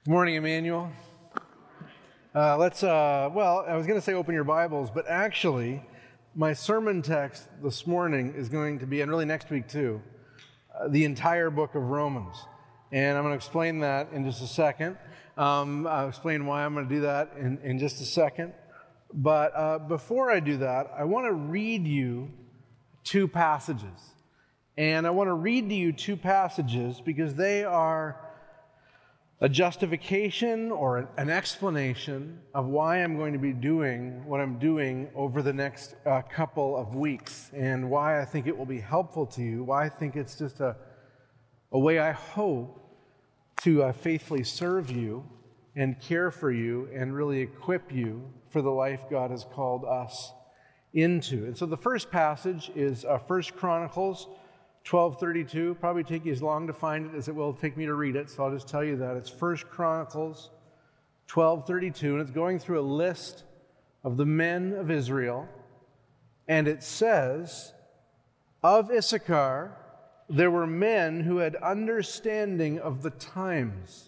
Good morning, Emmanuel. I was going to say open your Bibles, but actually, my sermon text this morning is going to be, and really next week too, the entire book of Romans. And I'm going to explain that in just a second. I'll explain why I'm going to do that in just a second. But before I do that, I want to read you two passages. And I want to read to you two passages because they are a justification or an explanation of why I'm going to be doing what I'm doing over the next couple of weeks, and why I think it will be helpful to you, why I think it's just a way I hope to faithfully serve you and care for you and really equip you for the life God has called us into. And so the first passage is 1 Chronicles 12:32. Probably take you as long to find it as it will take me to read it, so I'll just tell you that. It's 1 Chronicles 12:32, and it's going through a list of the men of Israel. And it says, "Of Issachar there were men who had understanding of the times,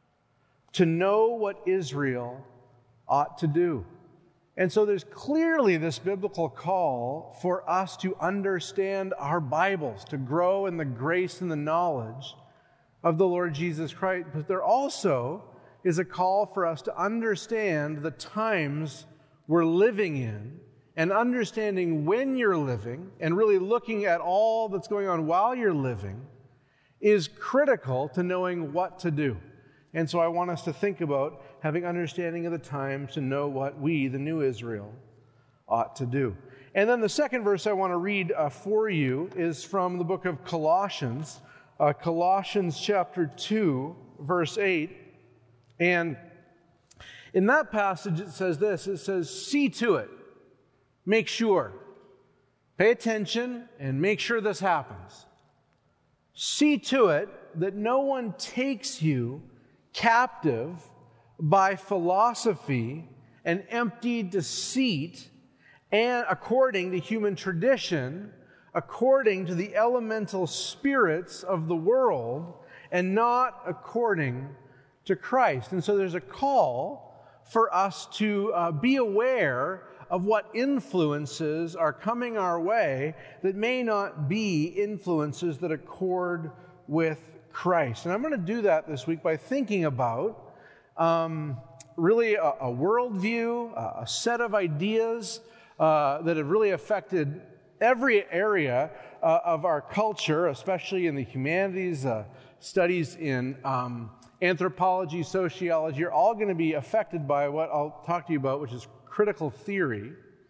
to know what Israel ought to do." And so there's clearly this biblical call for us to understand our Bibles, to grow in the grace and the knowledge of the Lord Jesus Christ. But there also is a call for us to understand the times we're living in, and understanding when you're living, and really looking at all that's going on while you're living, is critical to knowing what to do. And so I want us to think about having understanding of the times to know what we, the new Israel, ought to do. And then the second verse I want to read for you is from the book of Colossians, Colossians chapter 2, verse 8. And in that passage it says this, it says, "See to it, make sure, pay attention and make sure this happens. See to it that no one takes you captive by philosophy and empty deceit, and according to human tradition, according to the elemental spirits of the world, and not according to Christ." And so there's a call for us to be aware of what influences are coming our way that may not be influences that accord with Christ. And I'm going to do that this week by thinking about really a worldview, a set of ideas that have really affected every area of our culture, especially in the humanities. Studies in anthropology, sociology are all going to be affected by what I'll talk to you about, which is critical theory.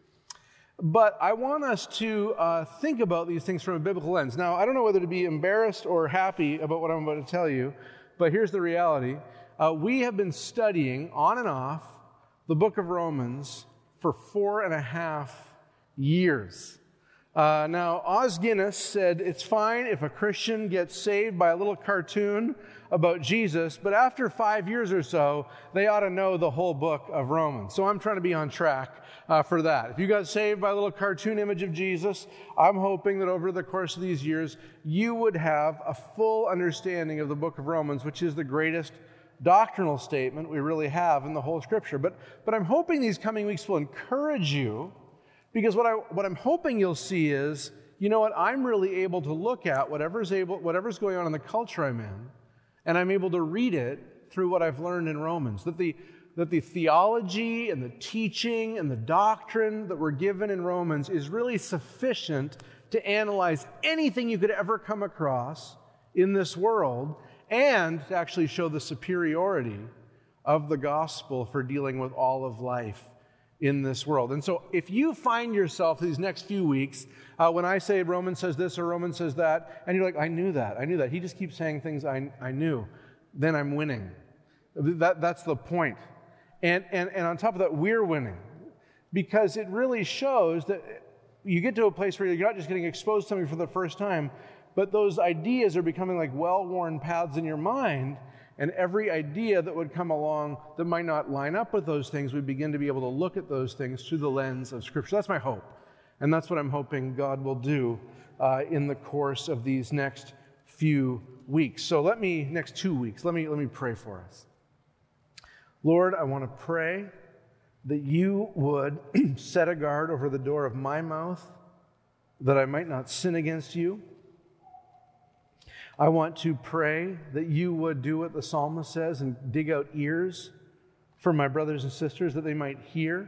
But I want us to think about these things from a biblical lens. Now, I don't know whether to be embarrassed or happy about what I'm about to tell you, but here's the reality. We have been studying on and off the book of Romans for 4.5 years. Now, Os Guinness said it's fine if a Christian gets saved by a little cartoon about Jesus, but after 5 years or so, they ought to know the whole book of Romans. So I'm trying to be on track for that. If you got saved by a little cartoon image of Jesus, I'm hoping that over the course of these years, you would have a full understanding of the book of Romans, which is the greatest doctrinal statement we really have in the whole Scripture. But I'm hoping these coming weeks will encourage you, because what I'm hoping you'll see is, you know what, I'm really able to look at whatever's going on in the culture I'm in, and I'm able to read it through what I've learned in Romans. That the theology and the teaching and the doctrine that we're given in Romans is really sufficient to analyze anything you could ever come across in this world, and to actually show the superiority of the gospel for dealing with all of life in this world. And so if you find yourself these next few weeks, when I say Romans says this or Romans says that, and you're like, I knew that, he just keeps saying things I knew, then I'm winning. That's the point. And on top of that, we're winning, because it really shows that you get to a place where you're not just getting exposed to something for the first time, but those ideas are becoming like well-worn paths in your mind, and every idea that would come along that might not line up with those things, we begin to be able to look at those things through the lens of Scripture. That's my hope, and that's what I'm hoping God will do in the course of these next few weeks. So next 2 weeks, let me pray for us. Lord, I want to pray that you would set a guard over the door of my mouth, that I might not sin against you. I want to pray that you would do what the psalmist says and dig out ears for my brothers and sisters that they might hear.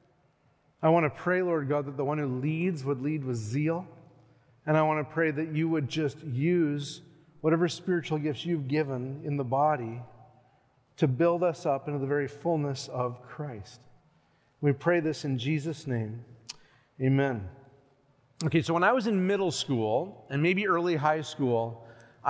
I want to pray, Lord God, that the one who leads would lead with zeal. And I want to pray that you would just use whatever spiritual gifts you've given in the body to build us up into the very fullness of Christ. We pray this in Jesus' name. Amen. Okay, so when I was in middle school and maybe early high school,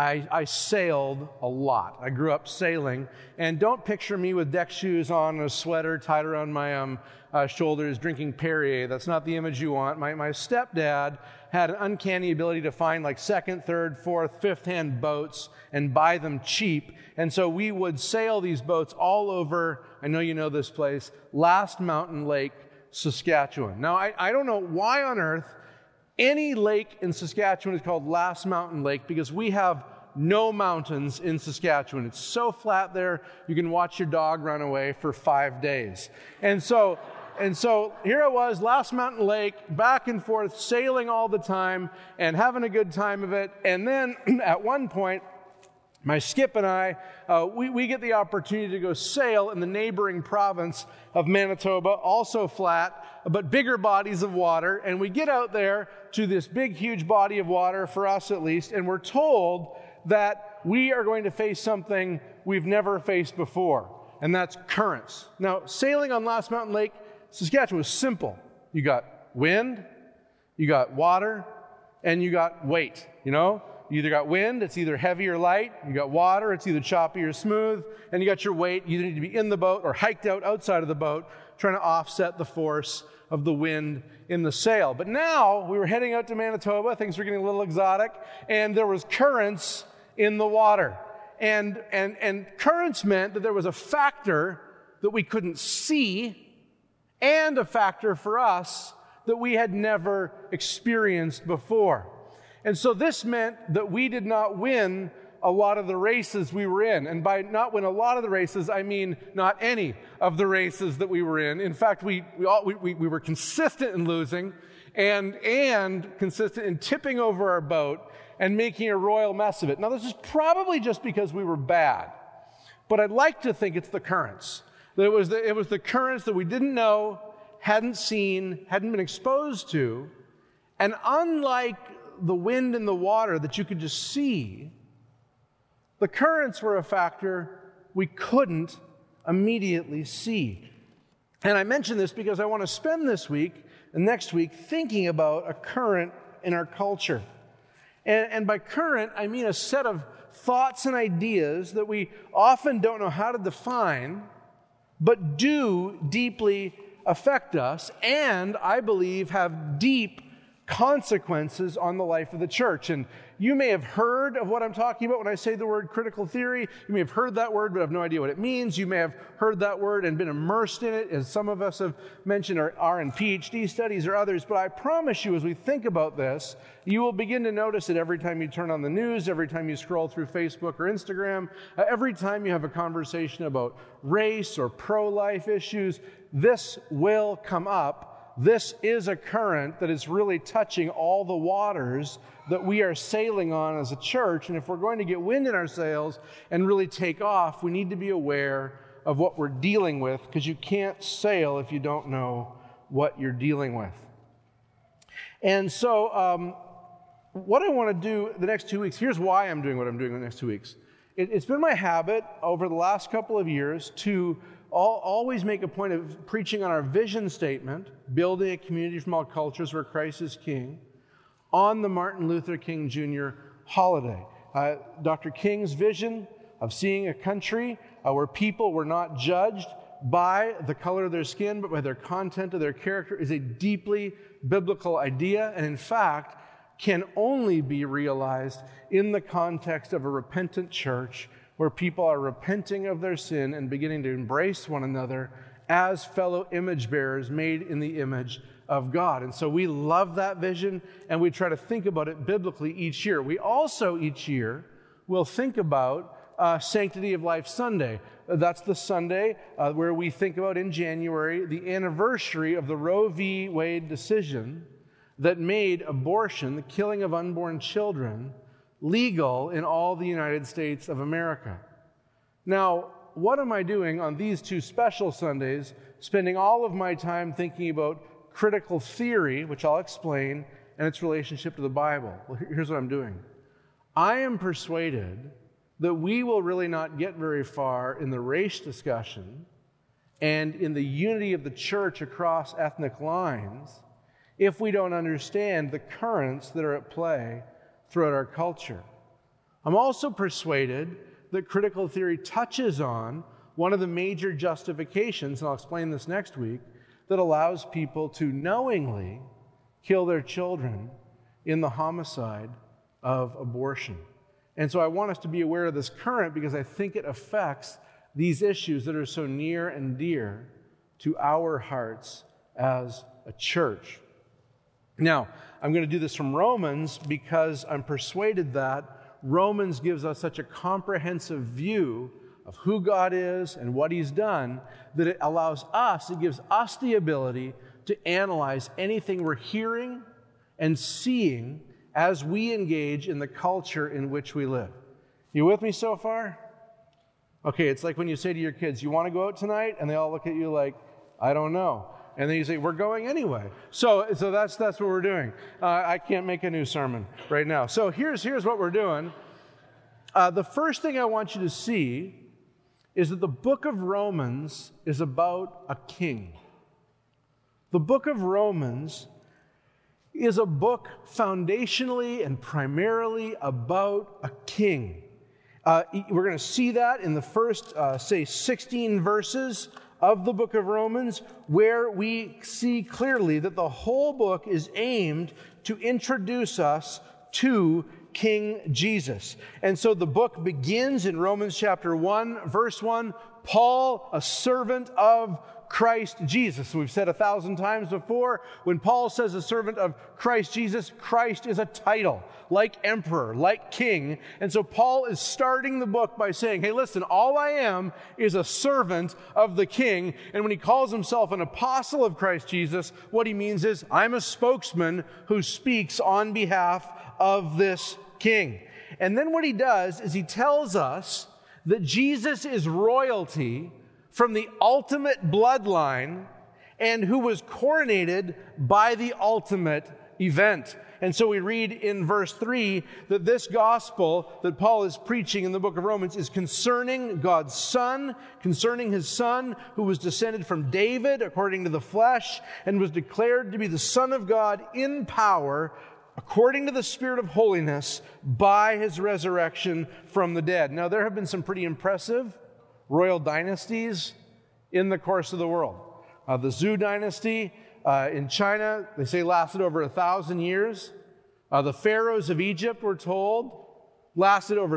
I sailed a lot. I grew up sailing. And don't picture me with deck shoes on and a sweater tied around my shoulders drinking Perrier. That's not the image you want. My stepdad had an uncanny ability to find like second, third, fourth, fifth-hand boats and buy them cheap. And so we would sail these boats all over, I know you know this place, Last Mountain Lake, Saskatchewan. Now, I don't know why on earth any lake in Saskatchewan is called Last Mountain Lake, because we have no mountains in Saskatchewan. It's so flat there, you can watch your dog run away for 5 days. And so here I was, Last Mountain Lake, back and forth, sailing all the time and having a good time of it. And then at one point, my skip and I, we get the opportunity to go sail in the neighboring province of Manitoba, also flat, but bigger bodies of water. And we get out there to this big, huge body of water, for us at least, and we're told that we are going to face something we've never faced before, and that's currents. Now, sailing on Last Mountain Lake, Saskatchewan was simple. You got wind, you got water, and you got weight, you know? You either got wind, it's either heavy or light. You got water, it's either choppy or smooth. And you got your weight. You either need to be in the boat or hiked out outside of the boat, trying to offset the force of the wind in the sail. But now we were heading out to Manitoba. Things were getting a little exotic. And there was currents in the water. And currents meant that there was a factor that we couldn't see and a factor for us that we had never experienced before. And so this meant that we did not win a lot of the races we were in. And by not win a lot of the races, I mean not any of the races that we were in. In fact, we were consistent in losing and consistent in tipping over our boat and making a royal mess of it. Now, this is probably just because we were bad. But I'd like to think it's the currents. That it was the currents that we didn't know, hadn't seen, hadn't been exposed to. And unlike the wind and the water that you could just see, the currents were a factor we couldn't immediately see. And I mention this because I want to spend this week and next week thinking about a current in our culture. And by current, I mean a set of thoughts and ideas that we often don't know how to define, but do deeply affect us, and I believe have deep consequences on the life of the church. And you may have heard of what I'm talking about when I say the word critical theory. You may have heard that word, but have no idea what it means. You may have heard that word and been immersed in it, as some of us have mentioned, are in PhD studies or others. But I promise you, as we think about this, you will begin to notice it every time you turn on the news, every time you scroll through Facebook or Instagram, every time you have a conversation about race or pro-life issues. This will come up. This is a current that is really touching all the waters that we are sailing on as a church. And if we're going to get wind in our sails and really take off, we need to be aware of what we're dealing with, because you can't sail if you don't know what you're dealing with. And so what I want to do the next 2 weeks, here's why I'm doing what I'm doing the next 2 weeks. It's been my habit over the last couple of years to always make a point of preaching on our vision statement, building a community from all cultures where Christ is King, on the Martin Luther King Jr. holiday. Dr. King's vision of seeing a country where people were not judged by the color of their skin, but by their content of their character, is a deeply biblical idea, and in fact, can only be realized in the context of a repentant church where people are repenting of their sin and beginning to embrace one another as fellow image bearers made in the image of God. And so we love that vision, and we try to think about it biblically each year. We also each year will think about Sanctity of Life Sunday, That's the Sunday where we think about in January the anniversary of the Roe v. Wade decision that made abortion, the killing of unborn children, legal in all the United States of America. Now, what am I doing on these two special Sundays, spending all of my time thinking about critical theory, which I'll explain, and its relationship to the Bible? Well, here's what I'm doing. I am persuaded that we will really not get very far in the race discussion and in the unity of the church across ethnic lines if we don't understand the currents that are at play throughout our culture. I'm also persuaded that critical theory touches on one of the major justifications, and I'll explain this next week, that allows people to knowingly kill their children in the homicide of abortion. And so I want us to be aware of this current because I think it affects these issues that are so near and dear to our hearts as a church. Now, I'm going to do this from Romans because I'm persuaded that Romans gives us such a comprehensive view of who God is and what He's done that it gives us the ability to analyze anything we're hearing and seeing as we engage in the culture in which we live. You with me so far? Okay, it's like when you say to your kids, you want to go out tonight? And they all look at you like, I don't know. And then you say, we're going anyway. So that's what we're doing. I can't make a new sermon right now. So here's what we're doing. The first thing I want you to see is that the book of Romans is about a king. The book of Romans is a book foundationally and primarily about a king. We're going to see that in the first, 16 verses of the book of Romans, where we see clearly that the whole book is aimed to introduce us to King Jesus. And so the book begins in Romans chapter 1, verse 1, Paul, a servant of Christ Jesus. We've said 1,000 times before, when Paul says a servant of Christ Jesus, Christ is a title, like emperor, like king. And so Paul is starting the book by saying, hey, listen, all I am is a servant of the king. And when he calls himself an apostle of Christ Jesus, what he means is, I'm a spokesman who speaks on behalf of this king. And then what he does is he tells us that Jesus is royalty from the ultimate bloodline and who was coronated by the ultimate event. And so we read in verse 3 that this gospel that Paul is preaching in the book of Romans is concerning God's Son, concerning His Son who was descended from David according to the flesh and was declared to be the Son of God in power according to the Spirit of holiness by His resurrection from the dead. Now, there have been some pretty impressive royal dynasties in the course of the world. The Zhou dynasty in China, they say lasted over 1,000 years. The pharaohs of Egypt, we're told, lasted over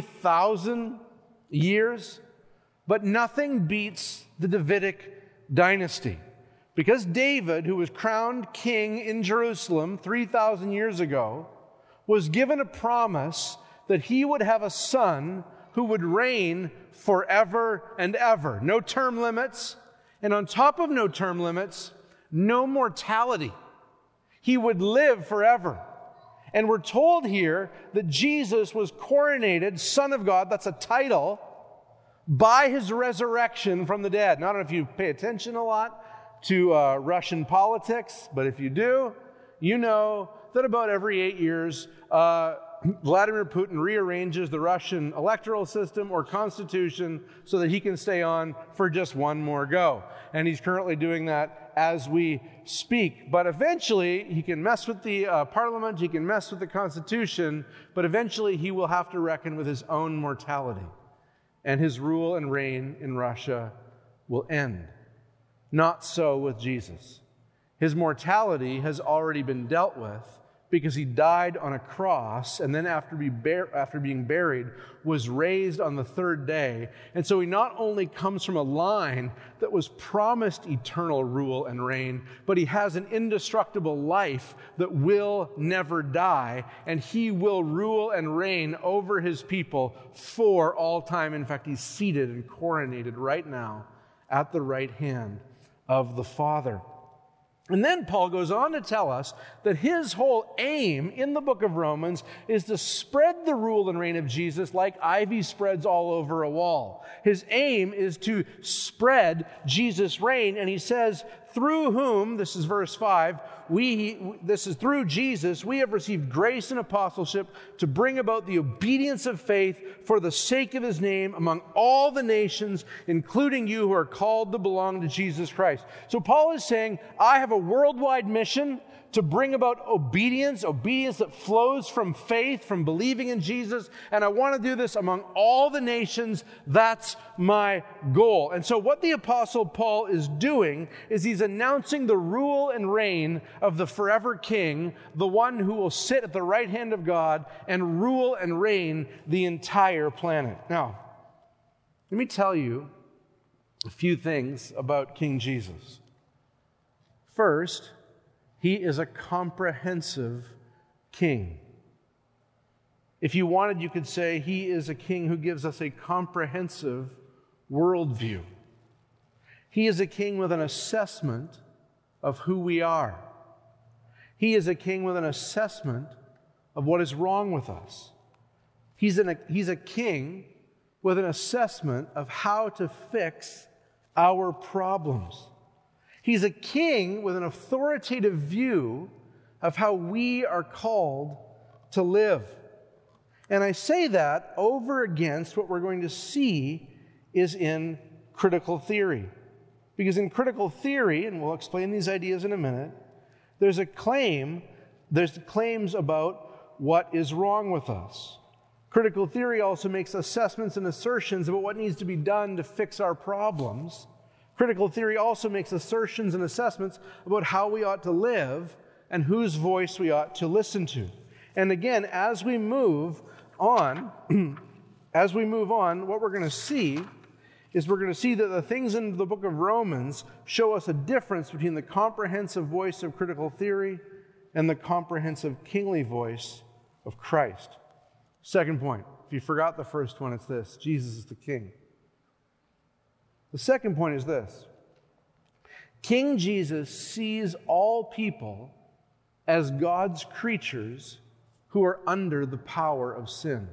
3,000 years. But nothing beats the Davidic dynasty. Because David, who was crowned king in Jerusalem 3,000 years ago, was given a promise that he would have a son who would reign forever and ever. No term limits. And on top of no term limits, no mortality. He would live forever. And we're told here that Jesus was coronated Son of God, that's a title, by His resurrection from the dead. Now, I don't know if you pay attention a lot to Russian politics, but if you do, you know that about every 8 years, Vladimir Putin rearranges the Russian electoral system or constitution so that he can stay on for just one more go. And he's currently doing that as we speak. But eventually, he can mess with the parliament, he can mess with the constitution, but eventually he will have to reckon with his own mortality. And his rule and reign in Russia will end. Not so with Jesus. His mortality has already been dealt with because he died on a cross, and then after being buried, was raised on the third day. And so he not only comes from a line that was promised eternal rule and reign, but he has an indestructible life that will never die, and he will rule and reign over his people for all time. In fact, he's seated and coronated right now at the right hand of the Father. And then Paul goes on to tell us that his whole aim in the book of Romans is to spread the rule and reign of Jesus like ivy spreads all over a wall. His aim is to spread Jesus' reign, and he says, through whom, this is verse 5, this is through Jesus, we have received grace and apostleship to bring about the obedience of faith for the sake of his name among all the nations, including you who are called to belong to Jesus Christ. So Paul is saying, I have a worldwide mission to bring about obedience that flows from faith, from believing in Jesus, and I want to do this among all the nations. That's my goal. And so what the Apostle Paul is doing is he's announcing the rule and reign of the forever King, the one who will sit at the right hand of God and rule and reign the entire planet. Now, let me tell you a few things about King Jesus. First, he is a comprehensive king. If you wanted, you could say he is a king who gives us a comprehensive worldview. He is a king with an assessment of who we are. He is a king with an assessment of what is wrong with us. He's a king with an assessment of how to fix our problems. He's a king with an authoritative view of how we are called to live. And I say that over against what we're going to see is in critical theory. Because in critical theory, and we'll explain these ideas in a minute, there's claims about what is wrong with us. Critical theory also makes assessments and assertions about what needs to be done to fix our problems. Critical theory also makes assertions and assessments about how we ought to live and whose voice we ought to listen to. And again, as we move on, what we're going to see is that the things in the book of Romans show us a difference between the comprehensive voice of critical theory and the comprehensive kingly voice of Christ. Second point, if you forgot the first one, it's this: Jesus is the king. The second point is this: King Jesus sees all people as God's creatures who are under the power of sin.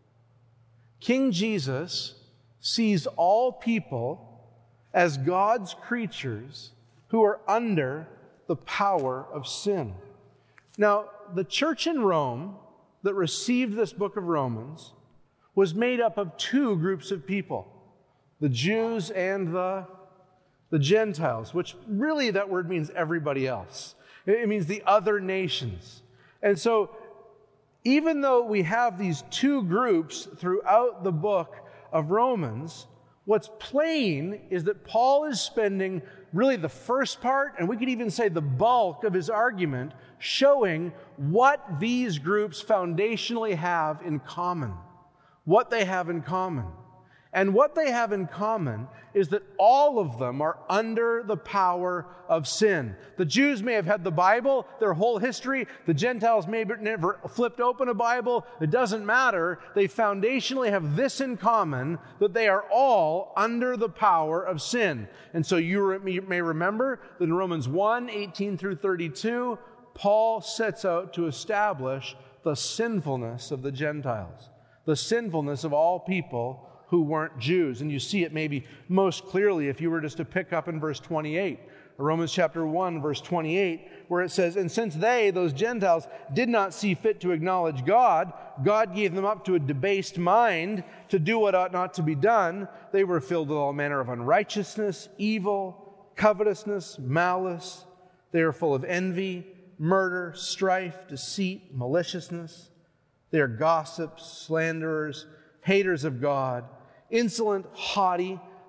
King Jesus sees all people as God's creatures who are under the power of sin. Now, the church in Rome that received this book of Romans was made up of two groups of people: the Jews and the Gentiles, which really that word means everybody else. It means the other nations. And so even though we have these two groups throughout the book of Romans, what's plain is that Paul is spending really the first part, and we could even say the bulk of his argument, showing what these groups foundationally have in common. What they have in common. And what they have in common is that all of them are under the power of sin. The Jews may have had the Bible their whole history. The Gentiles may have never flipped open a Bible. It doesn't matter. They foundationally have this in common, that they are all under the power of sin. And so you may remember that in Romans 1, 18 through 32, Paul sets out to establish the sinfulness of the Gentiles, the sinfulness of all people who weren't Jews. And you see it maybe most clearly if you were just to pick up in verse 28, Romans chapter 1, verse 28, where it says, "And since they, those Gentiles, did not see fit to acknowledge God, God gave them up to a debased mind to do what ought not to be done. They were filled with all manner of unrighteousness, evil, covetousness, malice. They are full of envy, murder, strife, deceit, maliciousness. They are gossips, slanderers, haters of God, insolent, haughty,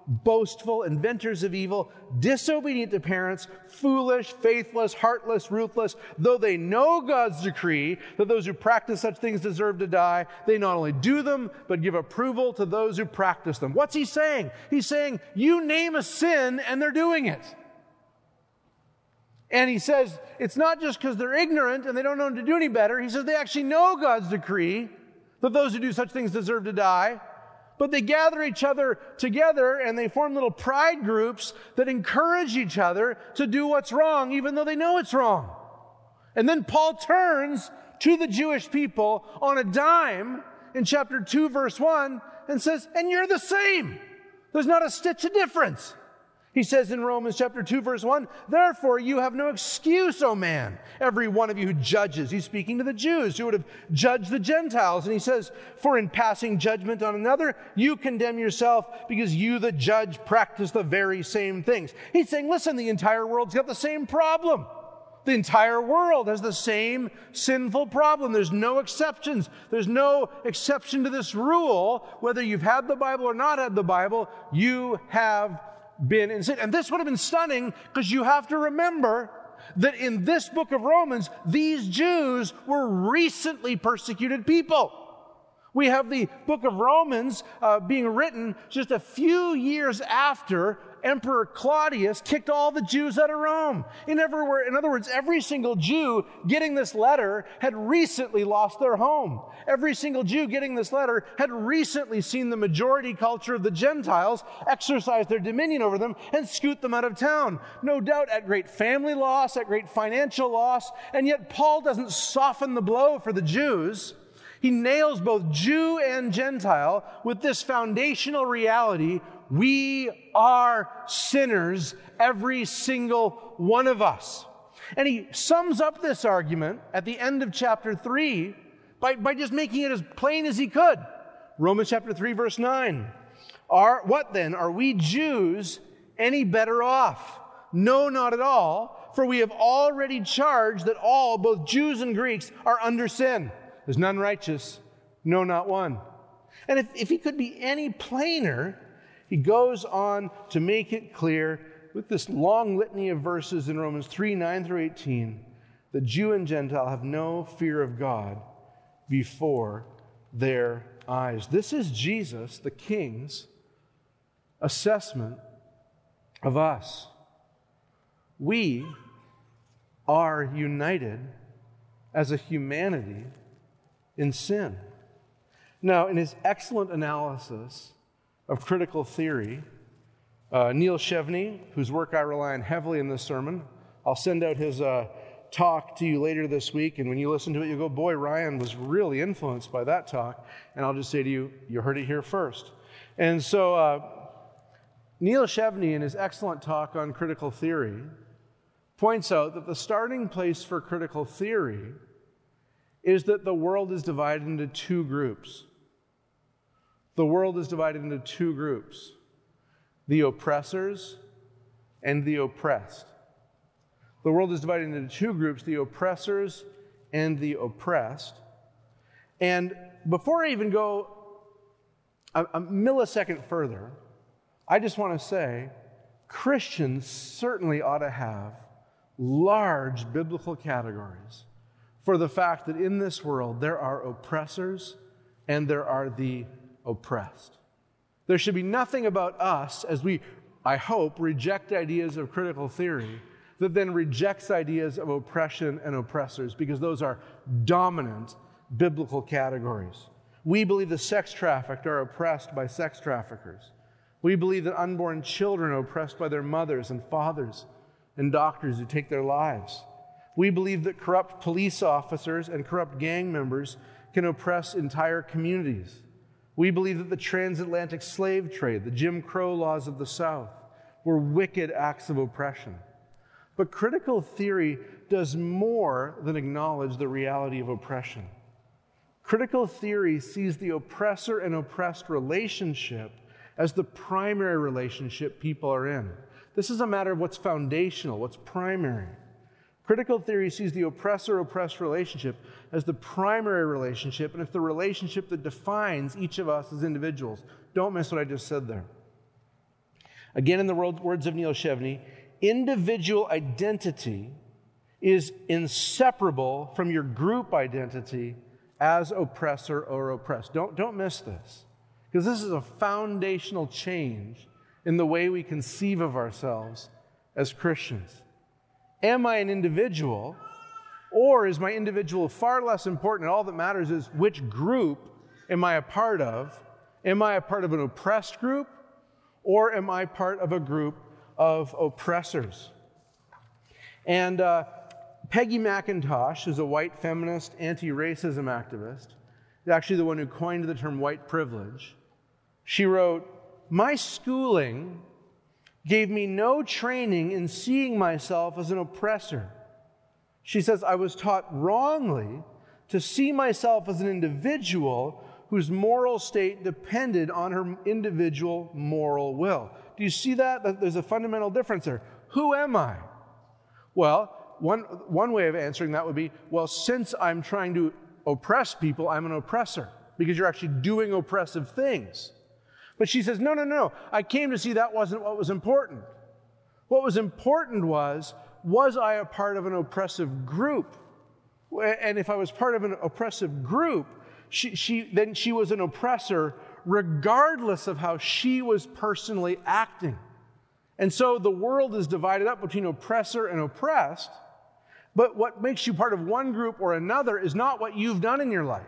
boastful, inventors of evil, disobedient to parents, foolish, faithless, heartless, ruthless. Though they know God's decree that those who practice such things deserve to die, they not only do them, but give approval to those who practice them. What's he saying? He's saying, you name a sin and they're doing it. And he says, it's not just because they're ignorant and they don't know to do any better. He says they actually know God's decree that those who do such things deserve to die. But they gather each other together and they form little pride groups that encourage each other to do what's wrong, even though they know it's wrong. And then Paul turns to the Jewish people on a dime in chapter 2, verse 1, and says, and you're the same. There's not a stitch of difference. He says in Romans chapter 2, verse 1, therefore you have no excuse, O man, every one of you who judges. He's speaking to the Jews who would have judged the Gentiles. And he says, for in passing judgment on another, you condemn yourself because you, the judge, practice the very same things. He's saying, listen, the entire world's got the same problem. The entire world has the same sinful problem. There's no exceptions. There's no exception to this rule. Whether you've had the Bible or not had the Bible, you have been in sin. And this would have been stunning because you have to remember that in this book of Romans, these Jews were recently persecuted people. We have the book of Romans being written just a few years after Emperor Claudius kicked all the Jews out of Rome. In other words, every single Jew getting this letter had recently lost their home. Every single Jew getting this letter had recently seen the majority culture of the Gentiles exercise their dominion over them and scoot them out of town. No doubt at great family loss, at great financial loss, and yet Paul doesn't soften the blow for the Jews. He nails both Jew and Gentile with this foundational reality: we are sinners, every single one of us. And he sums up this argument at the end of chapter 3 by just making it as plain as he could. Romans chapter 3, verse 9. What then? Are we Jews any better off? No, not at all. For we have already charged that all, both Jews and Greeks, are under sin. There's none righteous, no, not one. And if he could be any plainer, he goes on to make it clear with this long litany of verses in Romans 3, 9 through 18, that Jew and Gentile have no fear of God before their eyes. This is Jesus, the King's assessment of us. We are united as a humanity in sin. Now, in his excellent analysis of critical theory, Neil Chevney, whose work I rely on heavily in this sermon, I'll send out his talk to you later this week, and when you listen to it, you'll go, boy, Ryan was really influenced by that talk. And I'll just say to you, you heard it here first. And so Neil Chevney, in his excellent talk on critical theory, points out that the starting place for critical theory is that the world is divided into two groups. The world is divided into two groups: the oppressors and the oppressed. The world is divided into two groups: the oppressors and the oppressed. And before I even go a millisecond further, I just want to say Christians certainly ought to have large biblical categories for the fact that in this world there are oppressors and there are the oppressed. There should be nothing about us as we, I hope, reject ideas of critical theory that then rejects ideas of oppression and oppressors, because those are dominant biblical categories. We believe the sex trafficked are oppressed by sex traffickers. We believe that unborn children are oppressed by their mothers and fathers and doctors who take their lives. We believe that corrupt police officers and corrupt gang members can oppress entire communities. We believe that the transatlantic slave trade, the Jim Crow laws of the South, were wicked acts of oppression. But critical theory does more than acknowledge the reality of oppression. Critical theory sees the oppressor and oppressed relationship as the primary relationship people are in. This is a matter of what's foundational, what's primary. Critical theory sees the oppressor-oppressed relationship as the primary relationship, and it's the relationship that defines each of us as individuals. Don't miss what I just said there. Again, in the words of Neil Shevney, individual identity is inseparable from your group identity as oppressor or oppressed. Don't miss this, because this is a foundational change in the way we conceive of ourselves as Christians. Am I an individual, or is my individual far less important, and all that matters is which group am I a part of? Am I a part of an oppressed group, or am I part of a group of oppressors? And Peggy McIntosh is a white feminist, anti-racism activist. She's actually the one who coined the term white privilege. She wrote, "My schooling gave me no training in seeing myself as an oppressor." She says, "I was taught wrongly to see myself as an individual whose moral state depended on her individual moral will." Do you see that? There's a fundamental difference there. Who am I? Well, one way of answering that would be, well, since I'm trying to oppress people, I'm an oppressor, because you're actually doing oppressive things. But she says, no. I came to see that wasn't what was important. What was important was I a part of an oppressive group? And if I was part of an oppressive group, then she was an oppressor regardless of how she was personally acting. And so the world is divided up between oppressor and oppressed, but what makes you part of one group or another is not what you've done in your life,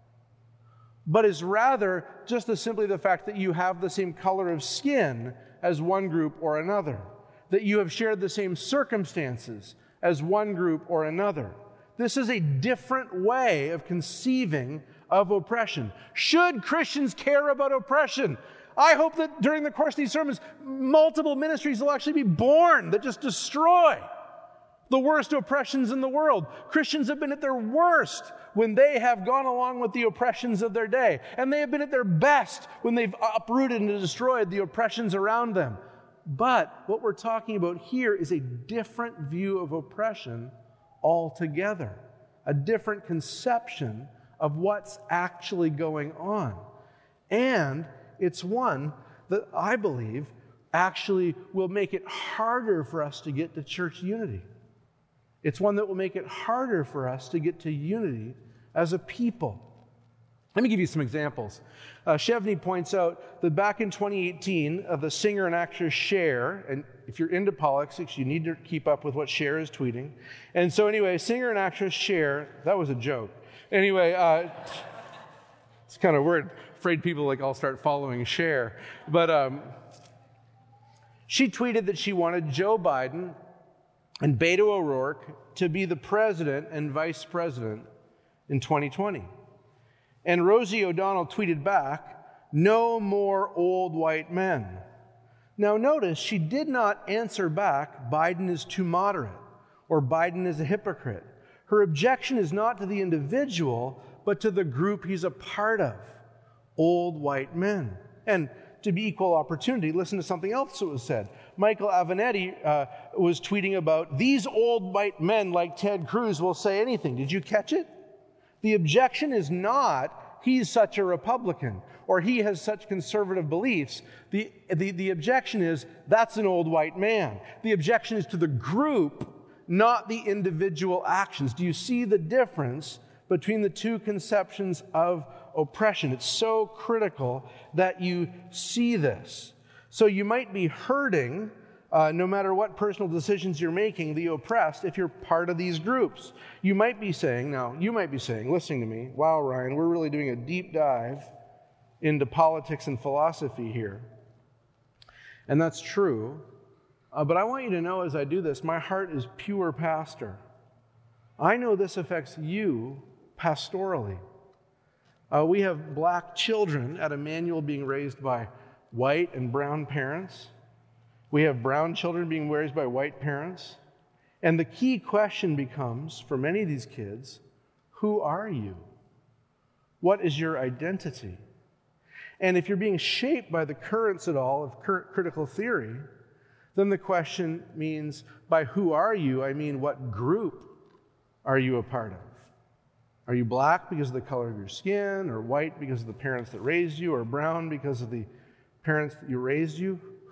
but is rather just simply the fact that you have the same color of skin as one group or another, that you have shared the same circumstances as one group or another. This is a different way of conceiving of oppression. Should Christians care about oppression? I hope that during the course of these sermons, multiple ministries will actually be born that just destroy the worst oppressions in the world. Christians have been at their worst when they have gone along with the oppressions of their day. And they have been at their best when they've uprooted and destroyed the oppressions around them. But what we're talking about here is a different view of oppression altogether. A different conception of what's actually going on. And it's one that I believe actually will make it harder for us to get to church unity. It's one that will make it harder for us to get to unity as a people. Let me give you some examples. Shevney points out that back in 2018, the singer and actress Cher, and if you're into politics, you need to keep up with what Cher is tweeting. And so anyway, singer and actress Cher, that was a joke. Anyway, it's kind of weird. Afraid people all start following Cher. But she tweeted that she wanted Joe Biden and Beto O'Rourke to be the president and vice president in 2020. And Rosie O'Donnell tweeted back, "No more old white men." Now notice, she did not answer back, "Biden is too moderate," or "Biden is a hypocrite." Her objection is not to the individual, but to the group he's a part of, old white men. And to be equal opportunity, listen to something else that was said. Michael Avenatti was tweeting about, "These old white men like Ted Cruz will say anything." Did you catch it? The objection is not, "He's such a Republican," or "He has such conservative beliefs." The objection is, "That's an old white man." The objection is to the group, not the individual actions. Do you see the difference between the two conceptions of oppression? It's so critical that you see this. So you might be hurting, no matter what personal decisions you're making, the oppressed, if you're part of these groups. You might be saying, listening to me, "Wow, Ryan, we're really doing a deep dive into politics and philosophy here." And that's true. But I want you to know as I do this, my heart is pure pastor. I know this affects you pastorally. We have black children at Emmanuel being raised by white and brown parents. We have brown children being raised by white parents. And the key question becomes, for many of these kids, who are you? What is your identity? And if you're being shaped by the currents at all of critical theory, then the question means, by who are you? I mean, what group are you a part of? Are you black because of the color of your skin, or white because of the parents that raised you, or brown because of the parents that you raised you?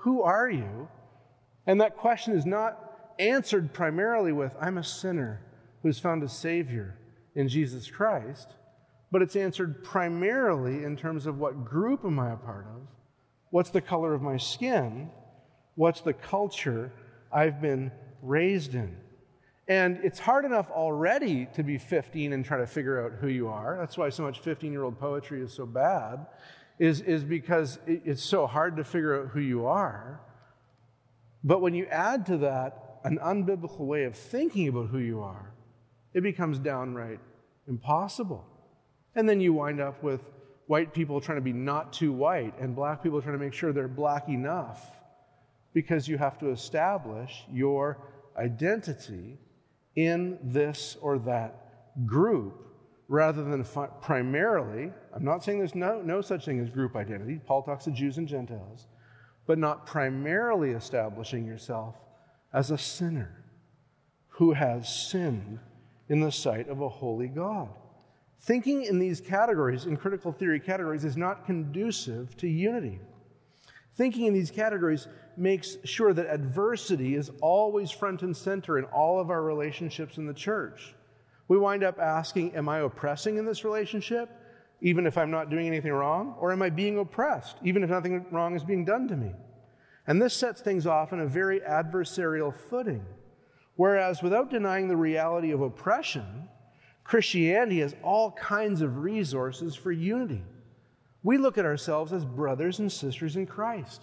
who are you? And that question is not answered primarily with, I'm a sinner who's found a Savior in Jesus Christ, but it's answered primarily in terms of what group am I a part of? What's the color of my skin? What's the culture I've been raised in? And it's hard enough already to be 15 and try to figure out who you are. That's why so much 15-year-old poetry is so bad, is because it's so hard to figure out who you are. But when you add to that an unbiblical way of thinking about who you are, it becomes downright impossible. And then you wind up with white people trying to be not too white and black people trying to make sure they're black enough, because you have to establish your identity in this or that group rather than primarily, I'm not saying there's no such thing as group identity. Paul talks to Jews and Gentiles, but not primarily establishing yourself as a sinner who has sinned in the sight of a holy God. Thinking in these categories, in critical theory categories, is not conducive to unity. Thinking in these categories makes sure that adversity is always front and center in all of our relationships in the church. We wind up asking, am I oppressing in this relationship, even if I'm not doing anything wrong? Or am I being oppressed, even if nothing wrong is being done to me? And this sets things off on a very adversarial footing. Whereas without denying the reality of oppression, Christianity has all kinds of resources for unity. We look at ourselves as brothers and sisters in Christ,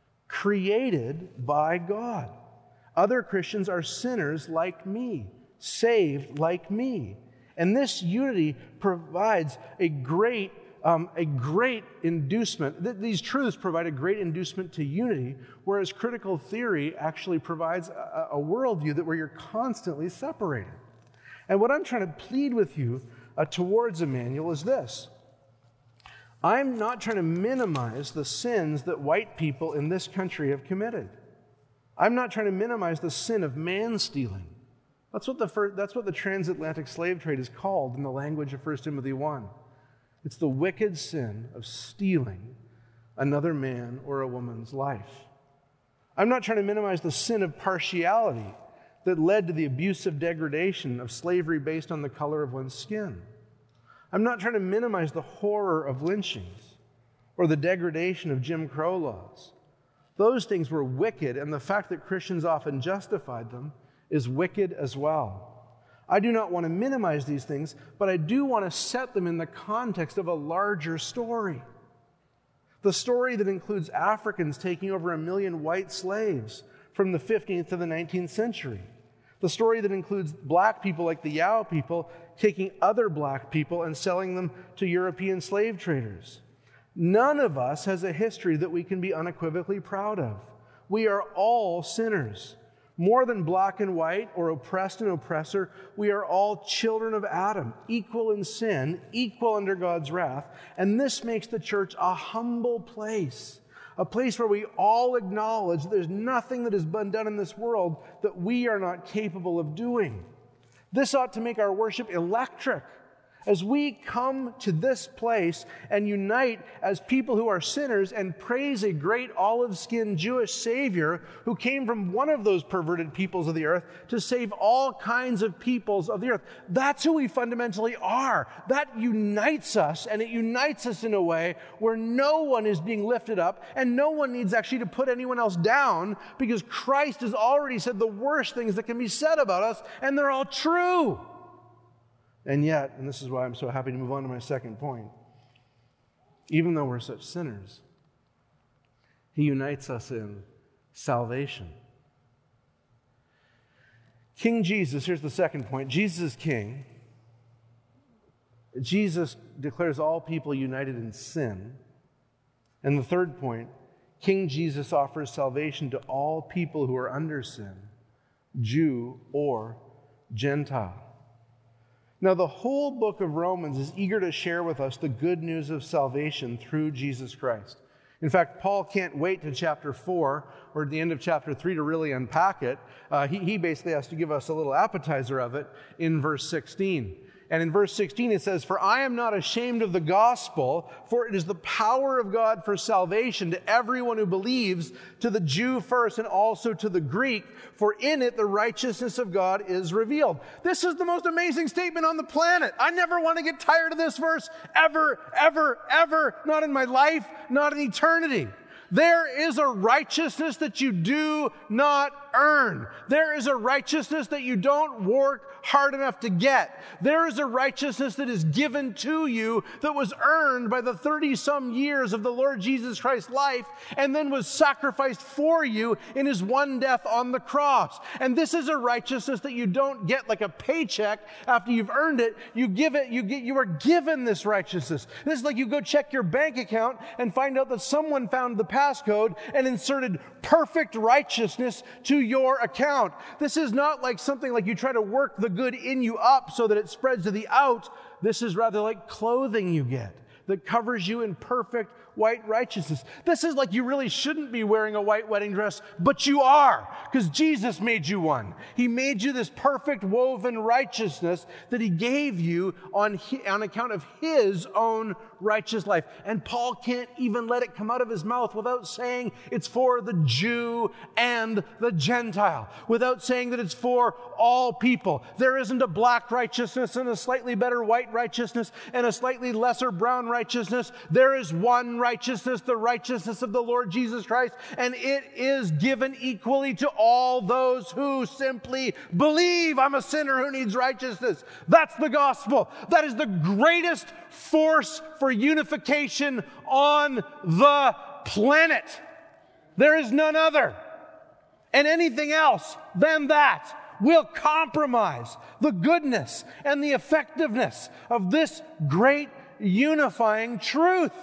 created by God. Other Christians are sinners like me, saved like me. And this unity provides a great inducement. These truths provide a great inducement to unity, whereas critical theory actually provides a worldview where you're constantly separated. And what I'm trying to plead with you towards Emmanuel is this. I'm not trying to minimize the sins that white people in this country have committed. I'm not trying to minimize the sin of man-stealing. That's what the transatlantic slave trade is called in the language of 1 Timothy 1. It's the wicked sin of stealing another man or a woman's life. I'm not trying to minimize the sin of partiality that led to the abusive degradation of slavery based on the color of one's skin. I'm not trying to minimize the horror of lynchings or the degradation of Jim Crow laws. Those things were wicked, and the fact that Christians often justified them is wicked as well. I do not want to minimize these things, but I do want to set them in the context of a larger story. The story that includes Africans taking over 1 million white slaves from the 15th to the 19th century. The story that includes black people like the Yao people taking other black people and selling them to European slave traders. None of us has a history that we can be unequivocally proud of. We are all sinners. More than black and white or oppressed and oppressor, we are all children of Adam, equal in sin, equal under God's wrath. And this makes the church a humble place. A place where we all acknowledge there's nothing that has been done in this world that we are not capable of doing. This ought to make our worship electric. As we come to this place and unite as people who are sinners and praise a great olive-skinned Jewish Savior who came from one of those perverted peoples of the earth to save all kinds of peoples of the earth. That's who we fundamentally are. That unites us, and it unites us in a way where no one is being lifted up and no one needs actually to put anyone else down, because Christ has already said the worst things that can be said about us, and they're all true. And yet, and this is why I'm so happy to move on to my second point, even though we're such sinners, He unites us in salvation. King Jesus, here's the second point. Jesus is King. Jesus declares all people united in sin. And the third point, King Jesus offers salvation to all people who are under sin, Jew or Gentile. Now, the whole book of Romans is eager to share with us the good news of salvation through Jesus Christ. In fact, Paul can't wait to chapter 4 or the end of chapter 3 to really unpack it. He basically has to give us a little appetizer of it in verse 16. And in verse 16 it says, "For I am not ashamed of the gospel, for it is the power of God for salvation to everyone who believes, to the Jew first and also to the Greek, for in it the righteousness of God is revealed." This is the most amazing statement on the planet. I never want to get tired of this verse, ever, ever, ever. Not in my life, not in eternity. There is a righteousness that you do not earn. There is a righteousness that you don't work hard enough to get. There is a righteousness that is given to you that was earned by the 30-some years of the Lord Jesus Christ's life and then was sacrificed for you in his one death on the cross. And this is a righteousness that you don't get like a paycheck after you've earned it. You are given this righteousness. This is like you go check your bank account and find out that someone found the passcode and inserted perfect righteousness to your account. This is not like something like you try to work the good in you up so that it spreads to the out. This is rather like clothing you get that covers you in perfect white righteousness. This is like you really shouldn't be wearing a white wedding dress, but you are, because Jesus made you one. He made you this perfect woven righteousness that he gave you on account of his own righteous life. And Paul can't even let it come out of his mouth without saying it's for the Jew and the Gentile, without saying that it's for all people. There isn't a black righteousness and a slightly better white righteousness and a slightly lesser brown righteousness. There is one righteousness, the righteousness of the Lord Jesus Christ, and it is given equally to all those who simply believe. I'm a sinner who needs righteousness. That's the gospel. That is the greatest force for unification on the planet. There is none other. And anything else than that will compromise the goodness and the effectiveness of this great unifying truth.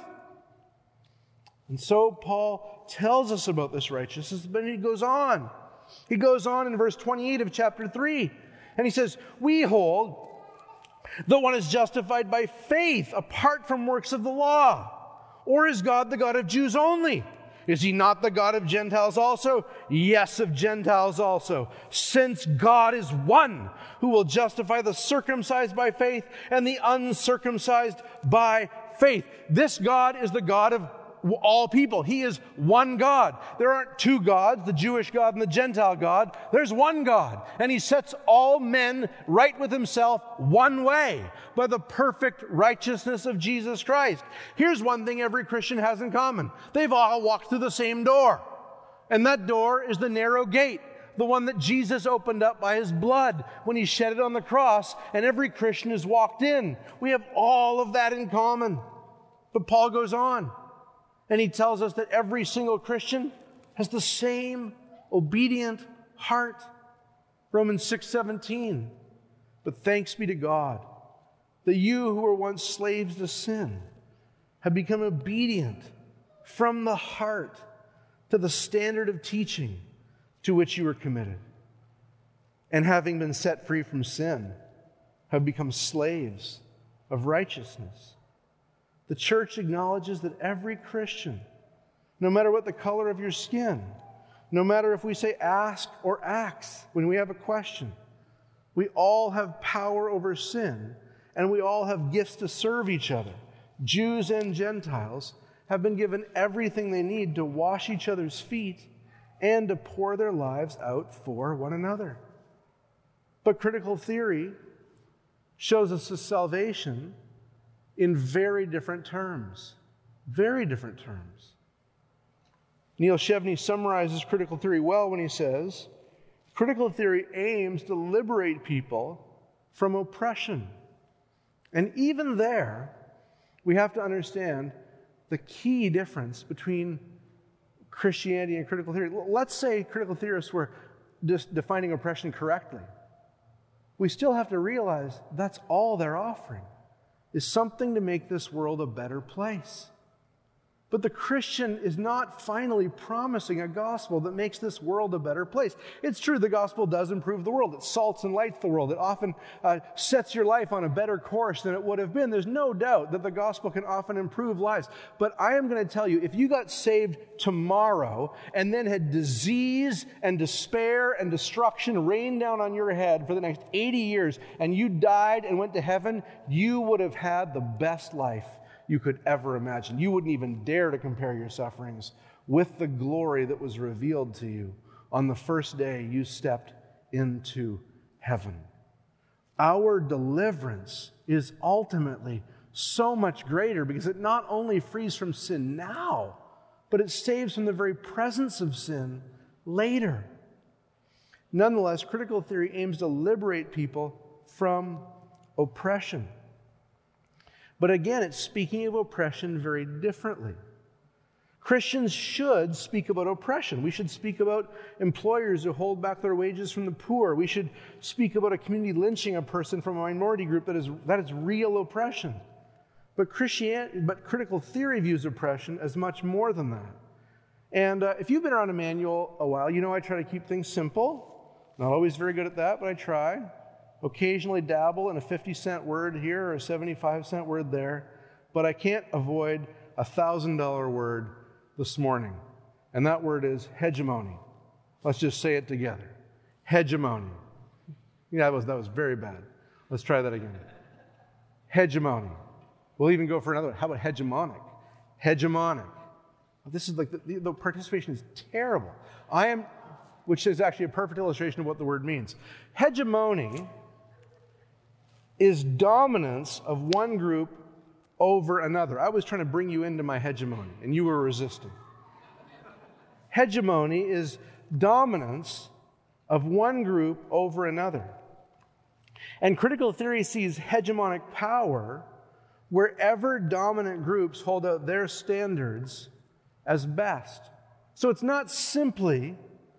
And so Paul tells us about this righteousness, but he goes on. He goes on in verse 28 of chapter 3, and he says, "We hold that one is justified by faith apart from works of the law. Or is God the God of Jews only? Is he not the God of Gentiles also? Yes, of Gentiles also. Since God is one who will justify the circumcised by faith and the uncircumcised by faith." This God is the God of all people. He is one God. There aren't two gods, the Jewish God and the Gentile God. There's one God. And he sets all men right with himself one way, by the perfect righteousness of Jesus Christ. Here's one thing every Christian has in common. They've all walked through the same door. And that door is the narrow gate, the one that Jesus opened up by his blood when he shed it on the cross, and every Christian has walked in. We have all of that in common. But Paul goes on, and he tells us that every single Christian has the same obedient heart. Romans 6:17. "But thanks be to God that you who were once slaves to sin have become obedient from the heart to the standard of teaching to which you were committed. And having been set free from sin, have become slaves of righteousness." The church acknowledges that every Christian, no matter what the color of your skin, no matter if we say ask or acts when we have a question, we all have power over sin, and we all have gifts to serve each other. Jews and Gentiles have been given everything they need to wash each other's feet and to pour their lives out for one another. But critical theory shows us the salvation in very different terms. Very different terms. Neil Shevney summarizes critical theory well when he says, critical theory aims to liberate people from oppression. And even there, we have to understand the key difference between Christianity and critical theory. Let's say critical theorists were just defining oppression correctly. We still have to realize that's all they're offering, is something to make this world a better place. But the Christian is not finally promising a gospel that makes this world a better place. It's true, the gospel does improve the world. It salts and lights the world. It often sets your life on a better course than it would have been. There's no doubt that the gospel can often improve lives. But I am going to tell you, if you got saved tomorrow and then had disease and despair and destruction rain down on your head for the next 80 years and you died and went to heaven, you would have had the best life you could ever imagine. You wouldn't even dare to compare your sufferings with the glory that was revealed to you on the first day you stepped into heaven. Our deliverance is ultimately so much greater because it not only frees from sin now, but it saves from the very presence of sin later. Nonetheless, critical theory aims to liberate people from oppression. But again, it's speaking of oppression very differently. Christians should speak about oppression. We should speak about employers who hold back their wages from the poor. We should speak about a community lynching a person from a minority group that is real oppression. But critical theory views oppression as much more than that. And if you've been around Emmanuel a while, you know I try to keep things simple. Not always very good at that, but I try. Occasionally dabble in a 50-cent word here or a 75-cent word there, but I can't avoid a $1,000 word this morning, and that word is hegemony. Let's just say it together. Hegemony. Yeah, that was very bad. Let's try that again. Hegemony. We'll even go for another one. How about hegemonic? Hegemonic. This is like the participation is terrible. Which is actually a perfect illustration of what the word means. Hegemony is dominance of one group over another. I was trying to bring you into my hegemony, and you were resisting. Hegemony is dominance of one group over another. And critical theory sees hegemonic power wherever dominant groups hold out their standards as best. So it's not simply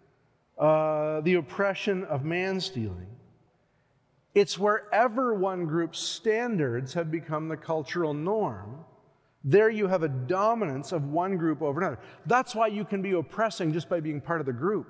the oppression of man-stealing. It's wherever one group's standards have become the cultural norm, there you have a dominance of one group over another. That's why you can be oppressing just by being part of the group.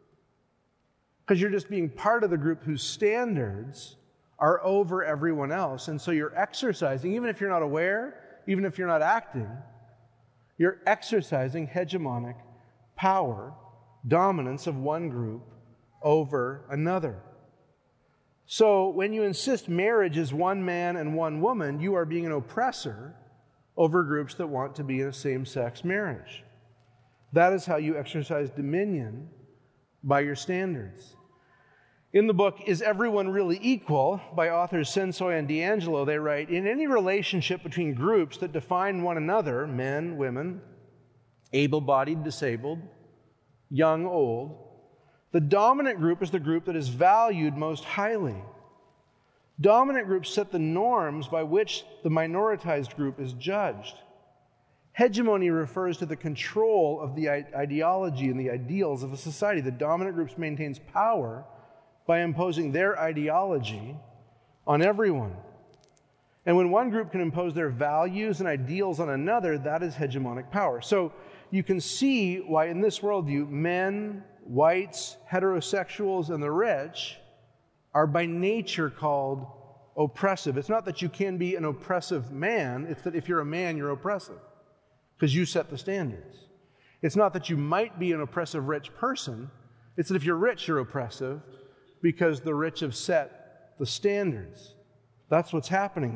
Because you're just being part of the group whose standards are over everyone else. And so you're exercising, even if you're not aware, even if you're not acting, you're exercising hegemonic power, dominance of one group over another. So when you insist marriage is one man and one woman, you are being an oppressor over groups that want to be in a same-sex marriage. That is how you exercise dominion by your standards. In the book, Is Everyone Really Equal? By authors Sensoy and D'Angelo, they write, in any relationship between groups that define one another, men, women, able-bodied, disabled, young, old, the dominant group is the group that is valued most highly. Dominant groups set the norms by which the minoritized group is judged. Hegemony refers to the control of the ideology and the ideals of a society. The dominant group maintains power by imposing their ideology on everyone. And when one group can impose their values and ideals on another, that is hegemonic power. So you can see why in this worldview, men, whites, heterosexuals, and the rich are by nature called oppressive. It's not that you can be an oppressive man, it's that if you're a man, you're oppressive, because you set the standards. It's not that you might be an oppressive rich person, it's that if you're rich, you're oppressive, because the rich have set the standards. That's what's happening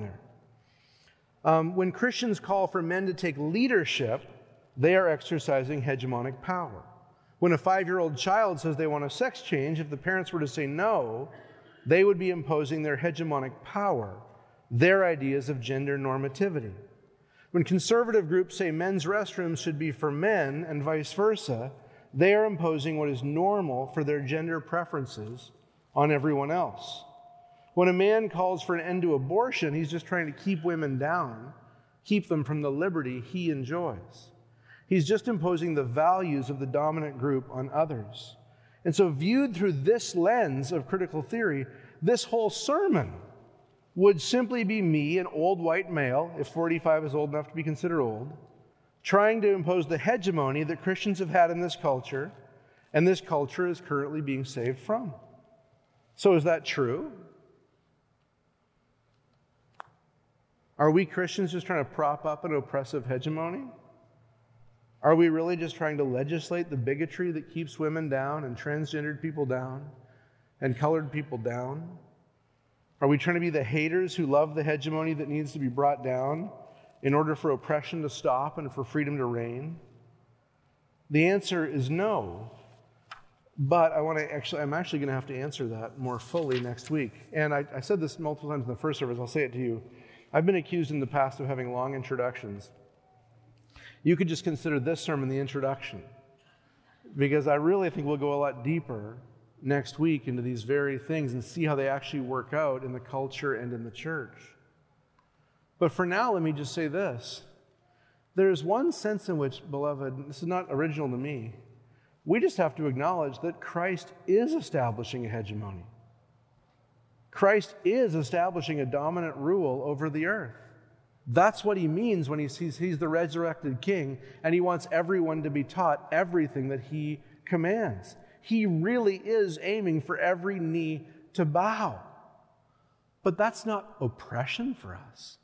there. When Christians call for men to take leadership, they are exercising hegemonic power. When a 5-year-old child says they want a sex change, if the parents were to say no, they would be imposing their hegemonic power, their ideas of gender normativity. When conservative groups say men's restrooms should be for men and vice versa, they are imposing what is normal for their gender preferences on everyone else. When a man calls for an end to abortion, he's just trying to keep women down, keep them from the liberty he enjoys. He's just imposing the values of the dominant group on others. And so viewed through this lens of critical theory, this whole sermon would simply be me, an old white male, if 45 is old enough to be considered old, trying to impose the hegemony that Christians have had in this culture, and this culture is currently being saved from. So is that true? Are we Christians just trying to prop up an oppressive hegemony? Are we really just trying to legislate the bigotry that keeps women down and transgendered people down and colored people down? Are we trying to be the haters who love the hegemony that needs to be brought down in order for oppression to stop and for freedom to reign? The answer is no. But I'm actually going to have to answer that more fully next week. And I said this multiple times in the first service. I'll say it to you. I've been accused in the past of having long introductions. You could just consider this sermon the introduction, because I really think we'll go a lot deeper next week into these very things and see how they actually work out in the culture and in the church. But for now, let me just say this. There is one sense in which, beloved, this is not original to me, we just have to acknowledge that Christ is establishing a hegemony. Christ is establishing a dominant rule over the earth. That's what he means when he sees he's the resurrected king, and he wants everyone to be taught everything that he commands. He really is aiming for every knee to bow. But that's not oppression for us.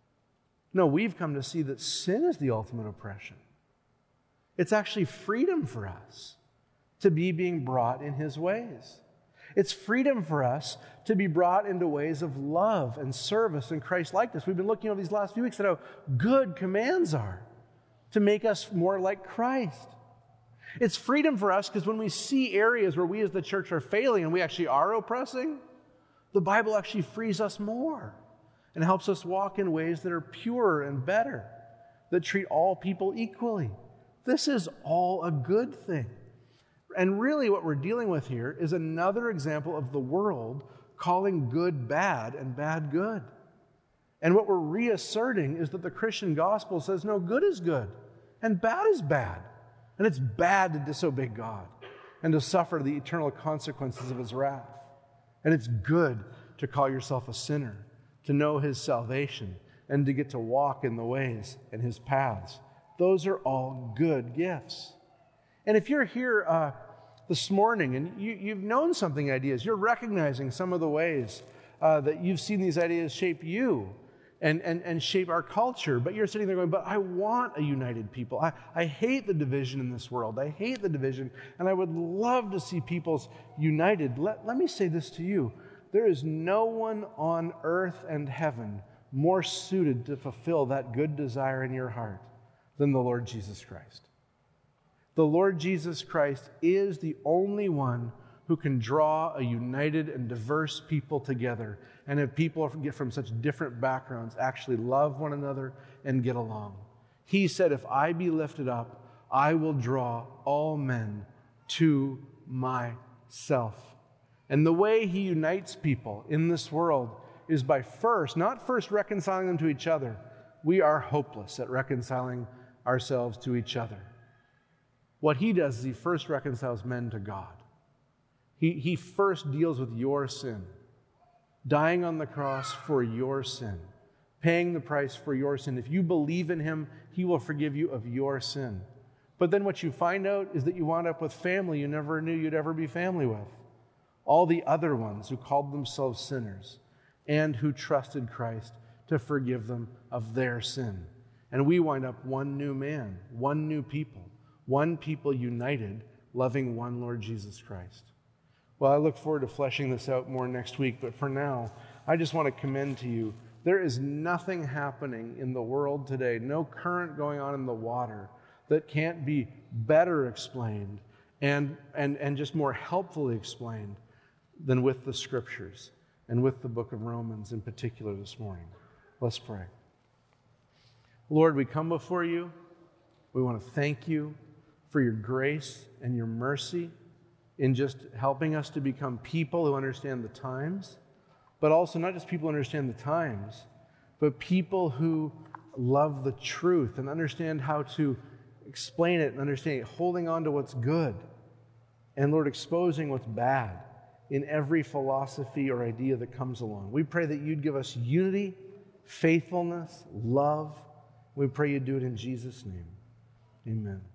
No, we've come to see that sin is the ultimate oppression. It's actually freedom for us to be being brought in his ways. It's freedom for us to be brought into ways of love and service and Christ-likeness. We've been looking over these last few weeks at how good commands are to make us more like Christ. It's freedom for us because when we see areas where we as the church are failing and we actually are oppressing, the Bible actually frees us more and helps us walk in ways that are purer and better, that treat all people equally. This is all a good thing. And really what we're dealing with here is another example of the world calling good bad and bad good. And what we're reasserting is that the Christian gospel says, no, good is good and bad is bad. And it's bad to disobey God and to suffer the eternal consequences of his wrath. And it's good to call yourself a sinner, to know his salvation, and to get to walk in the ways and his paths. Those are all good gifts. And if you're here this morning and you've known something ideas, you're recognizing some of the ways that you've seen these ideas shape you and shape our culture, but you're sitting there going, but I want a united people. I hate the division in this world. I hate the division, and I would love to see peoples united. Let me say this to you. There is no one on earth and heaven more suited to fulfill that good desire in your heart than the Lord Jesus Christ. The Lord Jesus Christ is the only one who can draw a united and diverse people together and have people from such different backgrounds actually love one another and get along. He said, if I be lifted up, I will draw all men to myself. And the way he unites people in this world is by not first reconciling them to each other. We are hopeless at reconciling ourselves to each other. What he does is he first reconciles men to God. He first deals with your sin, dying on the cross for your sin, paying the price for your sin. If you believe in him, he will forgive you of your sin. But then what you find out is that you wound up with family you never knew you'd ever be family with. All the other ones who called themselves sinners and who trusted Christ to forgive them of their sin. And we wind up one new man, one new people, one people united, loving one Lord Jesus Christ. Well, I look forward to fleshing this out more next week, but for now, I just want to commend to you, there is nothing happening in the world today, no current going on in the water that can't be better explained and just more helpfully explained than with the Scriptures and with the book of Romans in particular this morning. Let's pray. Lord, we come before you. We want to thank you for your grace and your mercy in just helping us to become people who understand the times, but also not just people who understand the times, but people who love the truth and understand how to explain it and understand it, holding on to what's good, and Lord, exposing what's bad in every philosophy or idea that comes along. We pray that you'd give us unity, faithfulness, love. We pray you'd do it in Jesus' name. Amen.